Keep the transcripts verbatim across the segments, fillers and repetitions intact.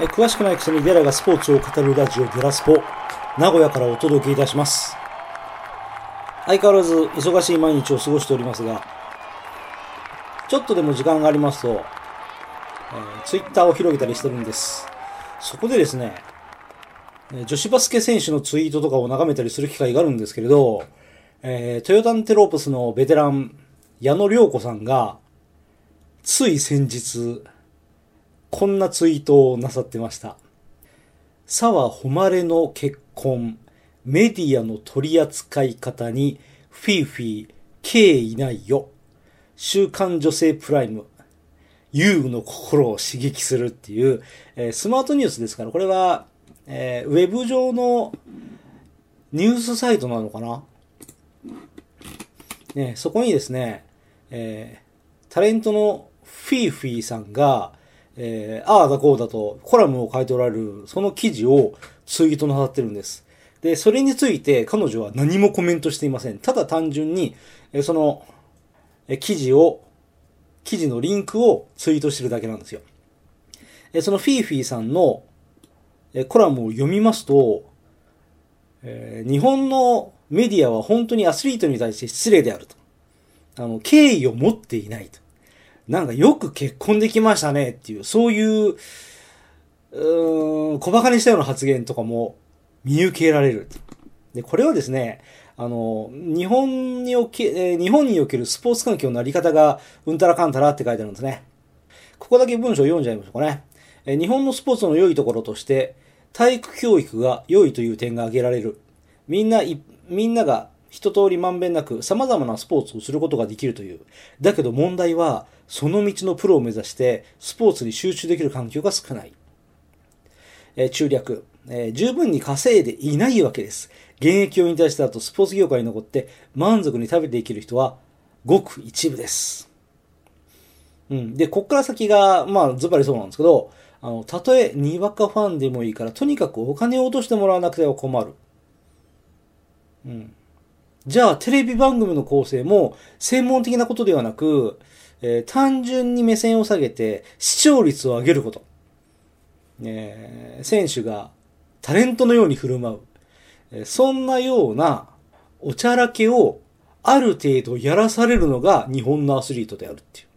詳しくないくせにデラがスポーツを語るラジオデラスポ、名古屋からお届けいたします。相変わらず忙しい毎日を過ごしておりますが、ちょっとでも時間がありますと、えー、ツイッターを広げたりしてるんです。そこでですね、女子バスケ選手のツイートとかを眺めたりする機会があるんですけれど、えー、トヨタンテロープスのベテラン矢野良子さんがつい先日こんなツイートをなさってました。澤穂希の結婚、メディアの取り扱い方にフィーフィー敬意ないよ。週刊女性プライム、ユウの心を刺激するっていう、えー、スマートニュースですから、これは、えー、ウェブ上のニュースサイトなのかな、ね、そこにですね、えー、タレントのフィーフィーさんが、えー、ああだこうだとコラムを書いておられるその記事をツイートなさってるんです。で、それについて彼女は何もコメントしていません。ただ単純に、えー、その、えー、記事を、記事のリンクをツイートしてるだけなんですよ。えー、そのフィーフィーさんの、えー、コラムを読みますと、えー、日本のメディアは本当にアスリートに対して失礼であると。あの、敬意を持っていないと。なんかよく結婚できましたねっていう、そういう、うーん、小馬鹿にしたような発言とかも見受けられる。で、これはですね、あの、日本におけ、えー、日本におけるスポーツ環境のあり方がうんたらかんたらって書いてあるんですね。ここだけ文章を読んじゃいましょうかね。えー、日本のスポーツの良いところとして、体育教育が良いという点が挙げられる。みんな、みんなが一通りまんべんなく様々なスポーツをすることができるという。だけど問題は、その道のプロを目指してスポーツに集中できる環境が少ない。えー、中略、えー、十分に稼いでいないわけです。現役を引退した後、スポーツ業界に残って満足に食べていける人はごく一部です。うん。で、こっから先が、まあ、ズバリそうなんですけど、あの、たとえにわかファンでもいいから、とにかくお金を落としてもらわなくては困る。うん。じゃあ、テレビ番組の構成も専門的なことではなく、えー、単純に目線を下げて視聴率を上げること。えー、選手がタレントのように振る舞う。えー、そんなようなおちゃらけをある程度やらされるのが日本のアスリートであるっていう。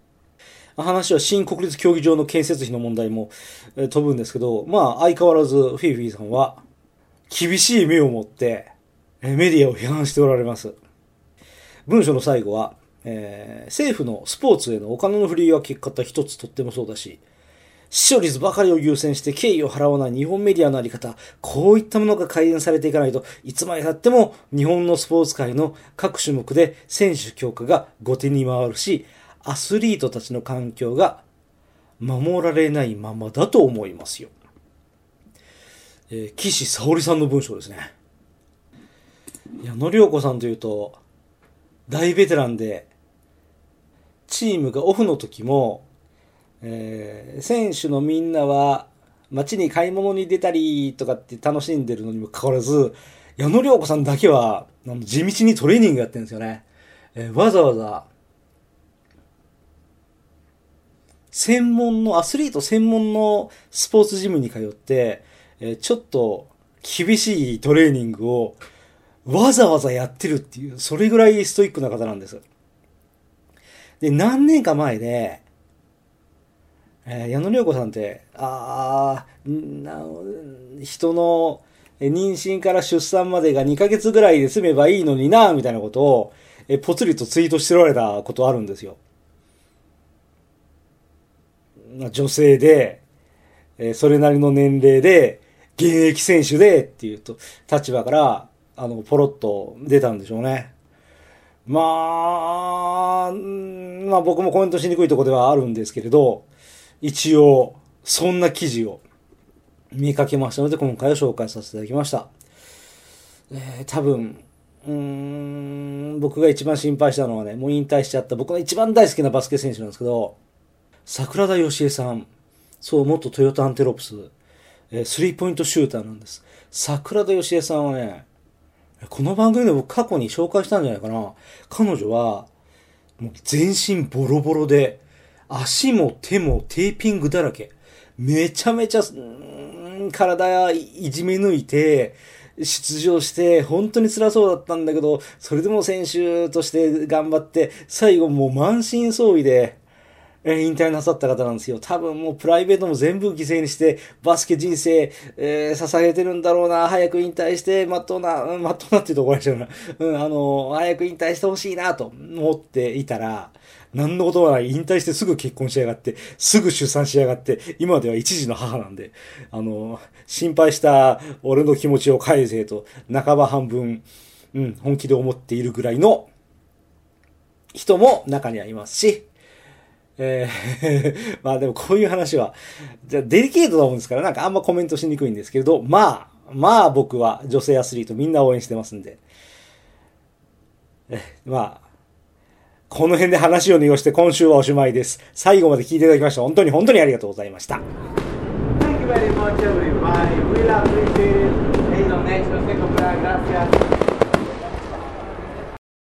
話は新国立競技場の建設費の問題も、えー、飛ぶんですけど、まあ相変わらずフィーフィーさんは厳しい目を持って、えー、メディアを批判しておられます。文章の最後は、えー、政府のスポーツへのお金の振り分け方一つとってもそうだし、視聴率ばかりを優先して敬意を払わない日本メディアのあり方、こういったものが改善されていかないといつまで経っても日本のスポーツ界の各種目で選手強化が後手に回るし、アスリートたちの環境が守られないままだと思いますよ。えー、岸沙織さんの文章ですね。矢野良子さんというと大ベテランで、チームがオフの時も、えー、選手のみんなは街に買い物に出たりとかって楽しんでるのにもかかわらず、矢野良子さんだけはあの地道にトレーニングやってるんですよね。えー、わざわざ専門のアスリート専門のスポーツジムに通って、えー、ちょっと厳しいトレーニングをわざわざやってるっていう、それぐらいストイックな方なんです。で、何年か前で、えー、矢野良子さんって、あー、人の妊娠から出産までがにかげつぐらいで済めばいいのにな、みたいなことを、えー、ぽつりとツイートしておられたことあるんですよ。女性で、えー、それなりの年齢で、現役選手でっていうと、立場から、あの、ポロッと出たんでしょうね。まあ、まあ僕もコメントしにくいところではあるんですけれど、一応、そんな記事を見かけましたので、今回は紹介させていただきました。えー、多分、うーん、僕が一番心配したのはね、もう引退しちゃった僕の一番大好きなバスケ選手なんですけど、桜田芳恵さん、そう、元トヨタアンテロープス、えー、スリーポイントシューターなんです。桜田芳恵さんはね、この番組で僕過去に紹介したんじゃないかな。彼女は、もう全身ボロボロで、足も手もテーピングだらけ。 めちゃめちゃ、うーん、体いじめ抜いて、出場して、本当に辛そうだったんだけど、それでも選手として頑張って、最後もう満身創痍で、え引退なさった方なんですよ。多分もうプライベートも全部犠牲にして、バスケ人生、えー、捧げてるんだろうな。早く引退して、まっとうな、うん、まっとうなっていうところでしょうな。うん、あの、早く引退してほしいなと思っていたら、何のこともない。引退してすぐ結婚しやがって、すぐ出産しやがって、今では一児の母なんで、あの、心配した俺の気持ちを返せと、半ば半分、うん、本気で思っているぐらいの人も中にはいますし、えー、まあでもこういう話は、じゃあデリケートなもんですからなんかあんまコメントしにくいんですけれど、まあ、まあ僕は女性アスリートみんな応援してますんで、えまあ、この辺で話を濁して今週はおしまいです。最後まで聞いていただきまして本当に本当にありがとうございました。Thank you very much everybody. We appreciate it. Hey, no, next, no, gracias.